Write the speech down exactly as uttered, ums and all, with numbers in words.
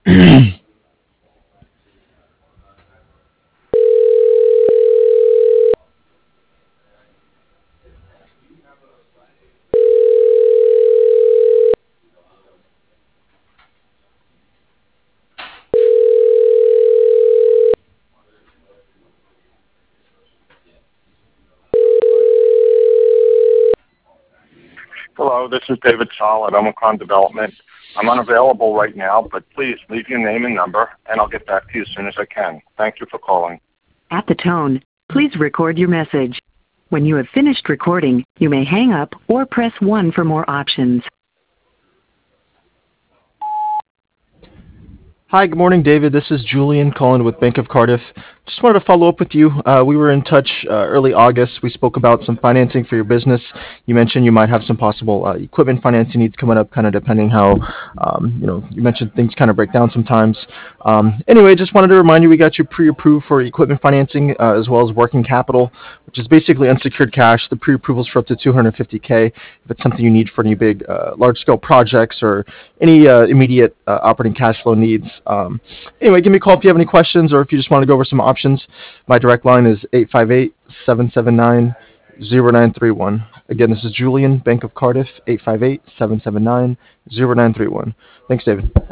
Hello, this is David Saul at Omicron Development. I'm unavailable right now, but please leave your name and number, and I'll get back to you as soon as I can. Thank you for calling. At the tone, please record your message. When you have finished recording, you may hang up or press one for more options. Hi, good morning, David. This is Julian calling with Bank of Cardiff. Just wanted to follow up with you. Uh, we were in touch uh, early August. We spoke about some financing for your business. You mentioned you might have some possible uh, equipment financing needs coming up, kind of depending how, um, you know, you mentioned things kind of break down sometimes. Um, anyway, just wanted to remind you we got you pre-approved for equipment financing uh, as well as working capital, which is basically unsecured cash. The pre-approvals for up to two hundred fifty K if it's something you need for any big, uh, large-scale projects or any uh, immediate uh, operating cash flow needs. Um, anyway, give me a call if you have any questions or if you just want to go over some options. My direct line is eight five eight, seven seven nine, zero nine three one. Again, this is Julian, Bank of Cardiff, eight five eight, seven seven nine, zero nine three one. Thanks, David.